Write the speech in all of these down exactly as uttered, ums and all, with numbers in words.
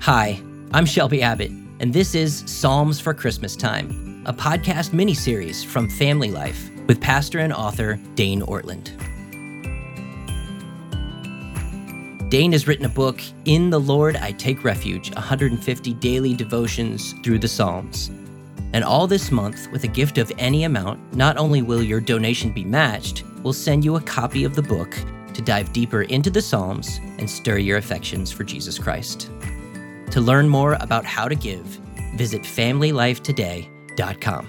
Hi, I'm Shelby Abbott, and this is Psalms for Christmas Time, a podcast mini-series from Family Life with pastor and author Dane Ortlund. Dane has written a book, In the Lord I Take Refuge, one hundred fifty daily devotions through the Psalms. And all this month, with a gift of any amount, not only will your donation be matched, we'll send you a copy of the book to dive deeper into the Psalms and stir your affections for Jesus Christ. To learn more about how to give, visit family life today dot com.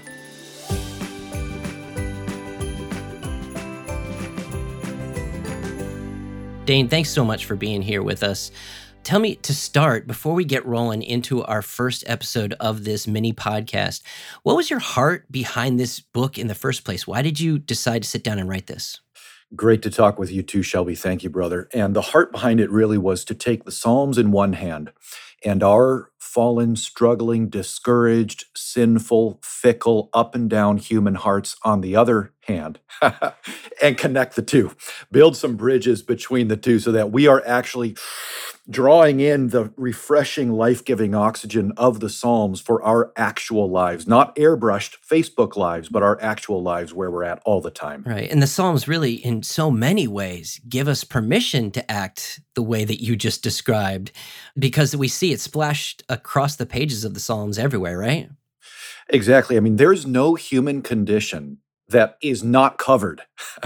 Dane, thanks so much for being here with us. Tell me, to start, before we get rolling into our first episode of this mini podcast, what was your heart behind this book in the first place? Why did you decide to sit down and write this? Great to talk with you too, Shelby. Thank you, brother. And the heart behind it really was to take the Psalms in one hand and our fallen, struggling, discouraged, sinful, fickle, up and down human hearts on the other hand and connect the two. Build some bridges between the two so that we are actually drawing in the refreshing, life-giving oxygen of the Psalms for our actual lives, not airbrushed Facebook lives, but our actual lives where we're at all the time. Right. And the Psalms really, in so many ways, give us permission to act the way that you just described, because we see it splashed across the pages of the Psalms everywhere, right? Exactly. I mean, there's no human condition that is not covered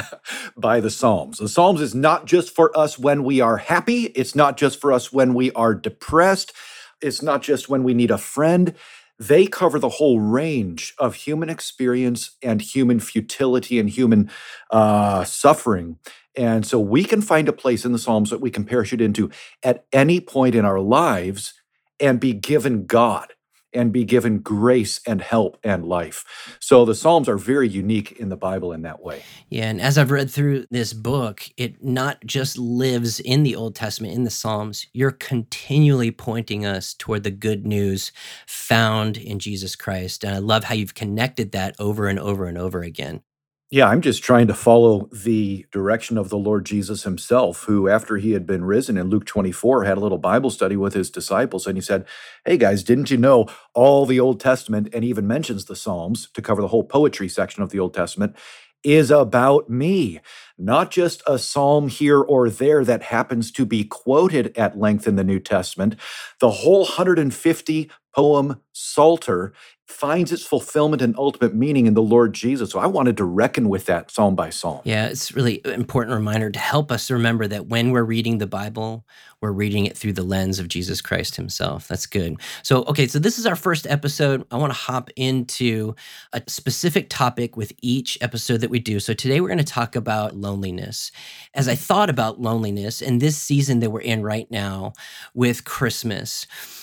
by the Psalms. The Psalms is not just for us when we are happy. It's not just for us when we are depressed. It's not just when we need a friend. They cover the whole range of human experience and human futility and human uh, suffering. And so we can find a place in the Psalms that we can parachute into at any point in our lives and be given God and be given grace and help and life. So the Psalms are very unique in the Bible in that way. Yeah, and as I've read through this book, it not just lives in the Old Testament, in the Psalms. You're continually pointing us toward the good news found in Jesus Christ. And I love how you've connected that over and over and over again. Yeah, I'm just trying to follow the direction of the Lord Jesus himself, who, after he had been risen in Luke twenty-four, had a little Bible study with his disciples. And he said, hey guys, didn't you know all the Old Testament, and even mentions the Psalms to cover the whole poetry section of the Old Testament, is about me, not just a psalm here or there that happens to be quoted at length in the New Testament. The whole one hundred fifty poem Psalter finds its fulfillment and ultimate meaning in the Lord Jesus. So I wanted to reckon with that psalm by psalm. Yeah, it's really an important reminder to help us remember that when we're reading the Bible, we're reading it through the lens of Jesus Christ himself. That's good. So, okay, so this is our first episode. I want to hop into a specific topic with each episode that we do. So today we're going to talk about loneliness. As I thought about loneliness in this season that we're in right now with Christmas,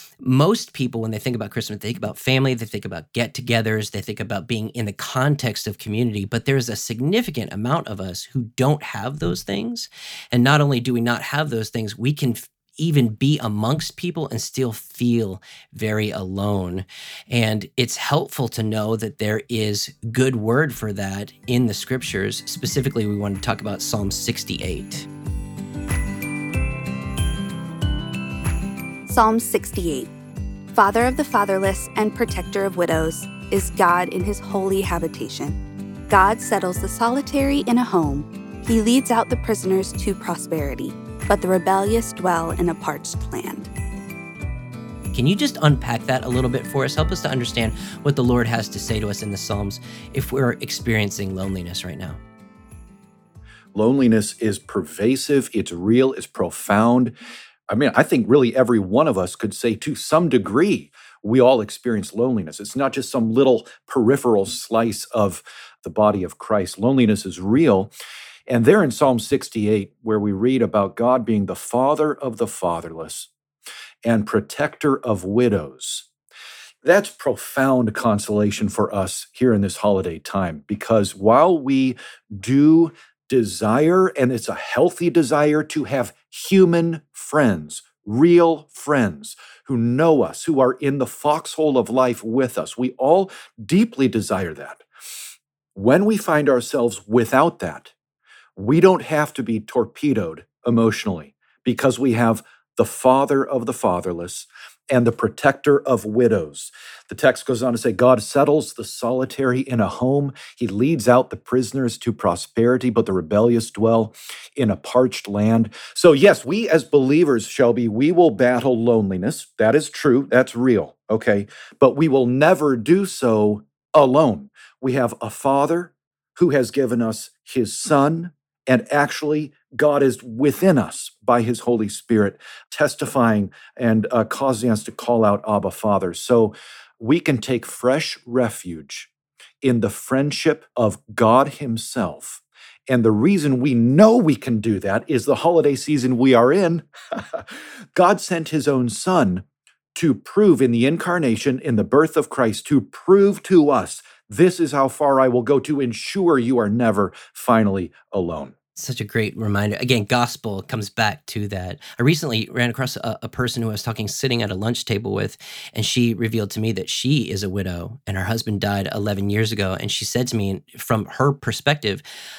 most people, when they think about Christmas, they think about family, they think about get-togethers, they think about being in the context of community, but there's a significant amount of us who don't have those things. And not only do we not have those things, we can f- even be amongst people and still feel very alone. And it's helpful to know that there is good word for that in the scriptures. Specifically, we want to talk about Psalm sixty-eight. Psalm sixty-eight. Father of the fatherless and protector of widows is God in his holy habitation. God settles the solitary in a home. He leads out the prisoners to prosperity, but the rebellious dwell in a parched land. Can you just unpack that a little bit for us? Help us to understand what the Lord has to say to us in the Psalms if we're experiencing loneliness right now. Loneliness is pervasive, it's real, it's profound. I mean, I think really every one of us could say to some degree, we all experience loneliness. It's not just some little peripheral slice of the body of Christ. Loneliness is real. And there in Psalm sixty-eight, where we read about God being the father of the fatherless and protector of widows, that's profound consolation for us here in this holiday time, because while we do desire, and it's a healthy desire, to have human friends, real friends who know us, who are in the foxhole of life with us. We all deeply desire that. When we find ourselves without that, we don't have to be torpedoed emotionally because we have the father of the fatherless and the protector of widows. The text goes on to say, God settles the solitary in a home. He leads out the prisoners to prosperity, but the rebellious dwell in a parched land. So yes, we as believers, Shelby, we will battle loneliness. That is true. That's real. Okay. But we will never do so alone. We have a Father who has given us his Son, and actually God is within us by his Holy Spirit, testifying and uh, causing us to call out Abba, Father. So we can take fresh refuge in the friendship of God himself. And the reason we know we can do that is the holiday season we are in. God sent his own Son to prove in the incarnation, in the birth of Christ, to prove to us, this is how far I will go to ensure you are never finally alone. Such a great reminder. Again, gospel comes back to that. I recently ran across a, a person who I was talking, sitting at a lunch table with, and she revealed to me that she is a widow and her husband died eleven years ago. And she said to me, from her perspective,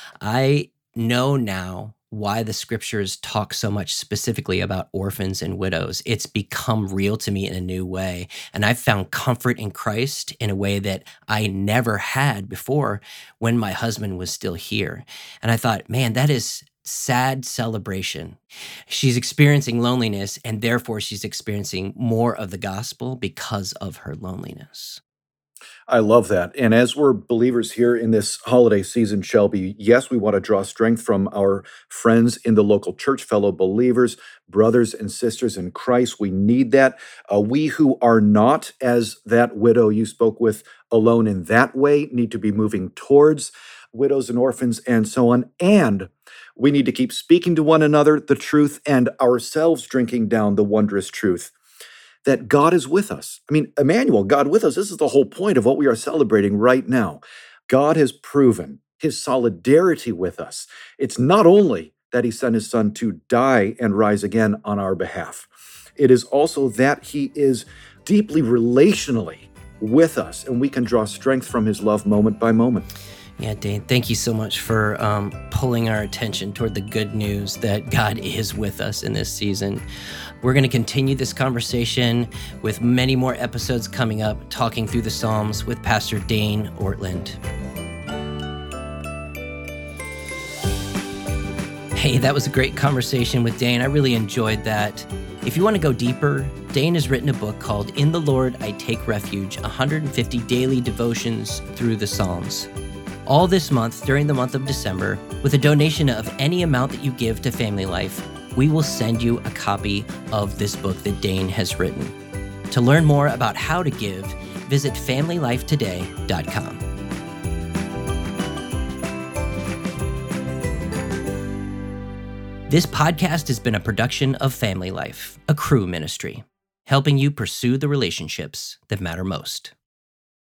I know now why the scriptures talk so much specifically about orphans and widows. It's become real to me in a new way. And I've found comfort in Christ in a way that I never had before when my husband was still here. And I thought, man, that is sad celebration. She's experiencing loneliness, and therefore she's experiencing more of the gospel because of her loneliness. I love that. And as we're believers here in this holiday season, Shelby, yes, we want to draw strength from our friends in the local church, fellow believers, brothers and sisters in Christ. We need that. Uh, we who are not, as that widow you spoke with, alone in that way, need to be moving towards widows and orphans and so on. And we need to keep speaking to one another the truth and ourselves drinking down the wondrous truth that God is with us. I mean, Emmanuel, God with us, this is the whole point of what we are celebrating right now. God has proven his solidarity with us. It's not only that he sent his Son to die and rise again on our behalf, it is also that he is deeply relationally with us, and we can draw strength from his love moment by moment. Yeah, Dane, thank you so much for um, pulling our attention toward the good news that God is with us in this season. We're going to continue this conversation with many more episodes coming up, talking through the Psalms with Pastor Dane Ortlund. Hey, that was a great conversation with Dane. I really enjoyed that. If you want to go deeper, Dane has written a book called In the Lord I Take Refuge, one hundred fifty Daily Devotions Through the Psalms. All this month, during the month of December, with a donation of any amount that you give to Family Life, we will send you a copy of this book that Dane has written. To learn more about how to give, visit family life today dot com. This podcast has been a production of Family Life, a Cru ministry, helping you pursue the relationships that matter most.